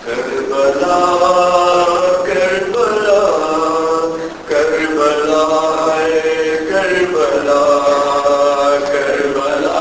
کربلا کربلا کربلا ہے کربلا کربلا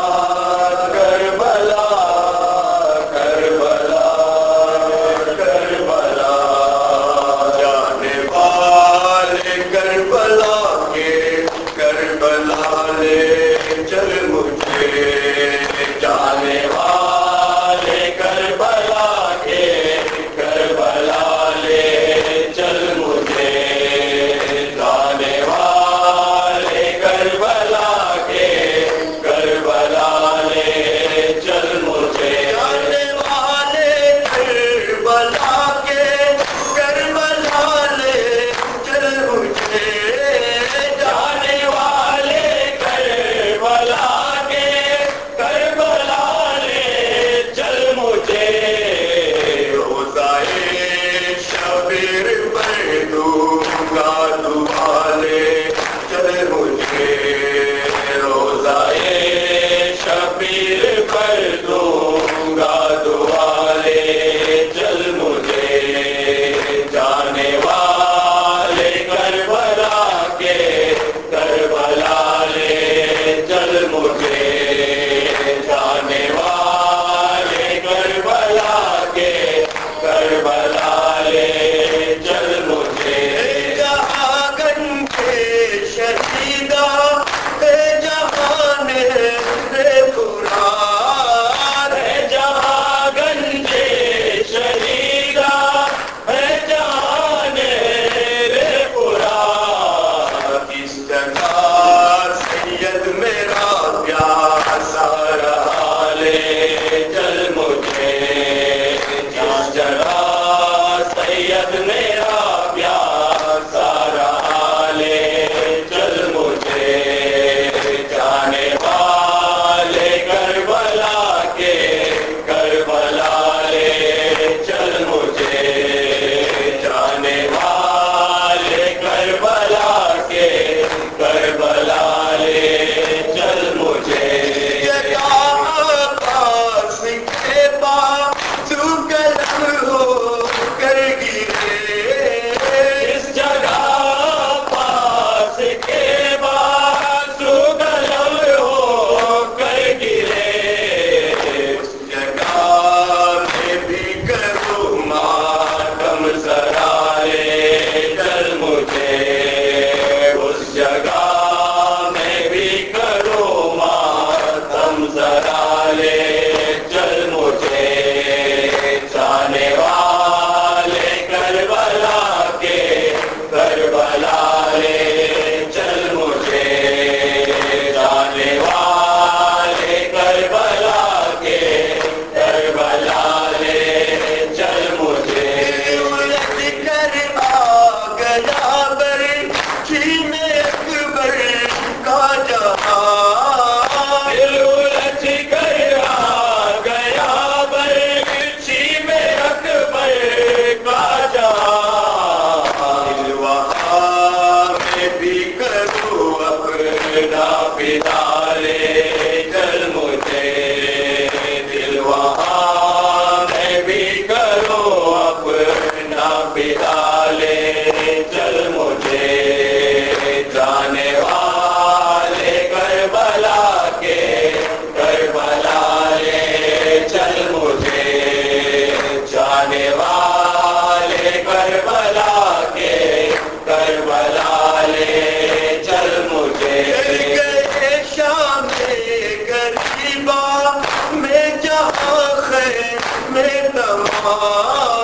کربلا کربلا کربلا جانے والے کربلا کے کربلا لے چل مجھے جانے والے کربلا کے کربلا لے چل مجھے جانے والے کربلا کے کربلا لے چل مجھے جانے والے کربلا کے کربلا لے چل مجھے جانے والے کربلا کے کربلا لے چل مجھے روزائے شبیر پر دوں گا دعا لے چل مجھے روزائے شبیر پر دوں گا دعا لے چل مجھے جانے والے کربلا کے کربلا لے چل مجھے جانے والے کربلا کے کربلا لے چل مجھے جہاں گنجے شہیدہ ہے جہان رے قرآن ہے جہاں گنجے شہیدہ ہے جہان رے قرآن کس جگہ سید میرا پیاسا رہا لے چل مجھے جس جگہ سید میرا پیاسا رہا لے چل مجھے جانے والے کربلا کے کربلا لے چل مجھے جانے والے کربلا کے کربلا لے چل مجھے پاس کے پاس قلم ہو کر گرے اس جگہ پاس کے پاس قلم ہو کر گرے اس جگہ میں بھی کروں ماتم ذرا لے چل مجھے اس جگہ میں بھی کروں ماتم ذرا لے چل مجھے جانے والے کربلا کے کربلا لے چل مجھے جانے والے کربلا کے کربلا لے چل مجھے الٹ کر آ گیا برچھی میں اکبر کا جہاں الٹ کر آ گیا برچھی میں اکبر کا جہاں دل وہاں میں بھی کروں اپنا پتا لے چل مجھے دل وہاں میں بھی کروں اپنا پتا لے چل مجھے جانے والے کربلا کے کربلا لے چل مجھے جانے والے کربلا کے کربلا لے چل مجھے گئے شام غریبا میں جہاں خیر میں تمام